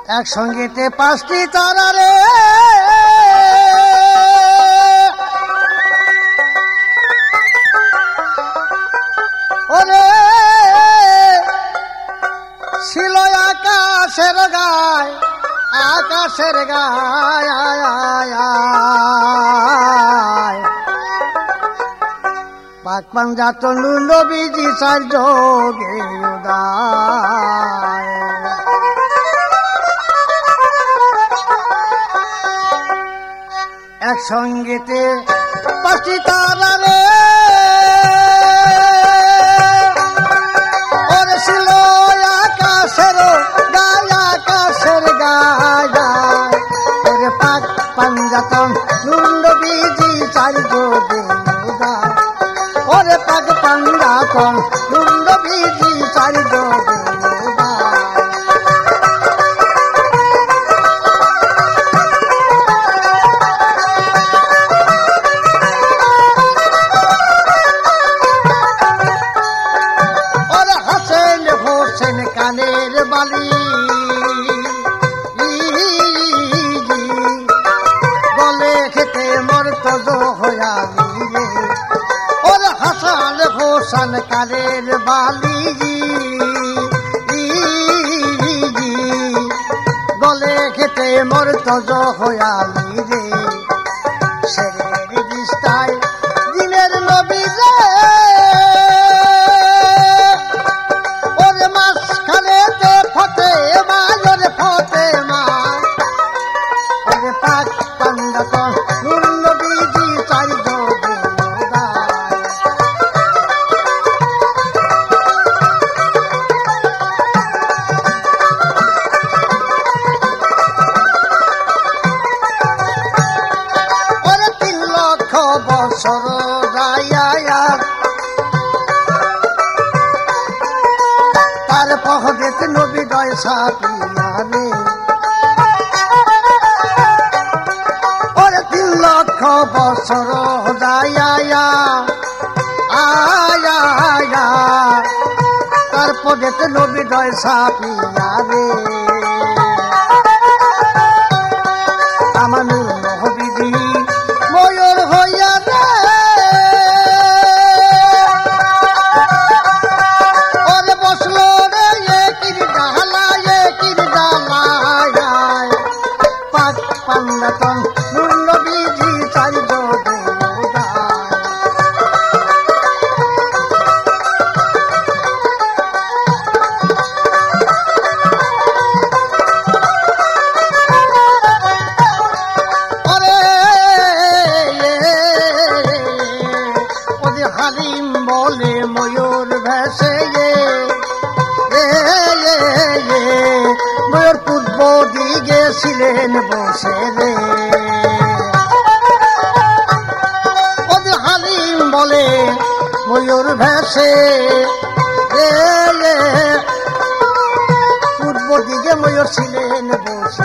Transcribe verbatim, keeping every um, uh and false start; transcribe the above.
একসঙ্গেতে পাঁচটি তারা রে ওরে ছিল আকাশের গায় আকাশের গায় পাক পাঞ্জাত নবীজি চার যোগে উদয় একসঙ্গেতে পাঁচটি তারা রে ওরে ছিল আকাশের গায় আকাশের গায় ওরে পাক পাঞ্জাতন নবীজি চার যোগে উদয় ওরে পাক পাঞ্জাতন নবীজি চার যোগে কানের বালি বলে খেতে মরতজ হয়ালি রে ওর হাসান হোসেন কানের বালি বলে খেতে মরতজ হয়ালি রে শেরের দিস্তায় দিনের নবী রে তার পহদেত নবী দয় সাপিয়ারে ওরে তিন লক্ষ বছর যাইয়া আয়া আয়া তার পদেত নবী দয় সাপিয়ারে আমানুর নবীজি ময়ূর হইয়া হালিম বলে ময়ূর ভেসে ময়ূর পূর্ব দিকে ছিলেন বসে রে ওদের হালিম বলে ময়ূর ভেসে পূর্ব দিকে ময়ূর ছিলেন বসে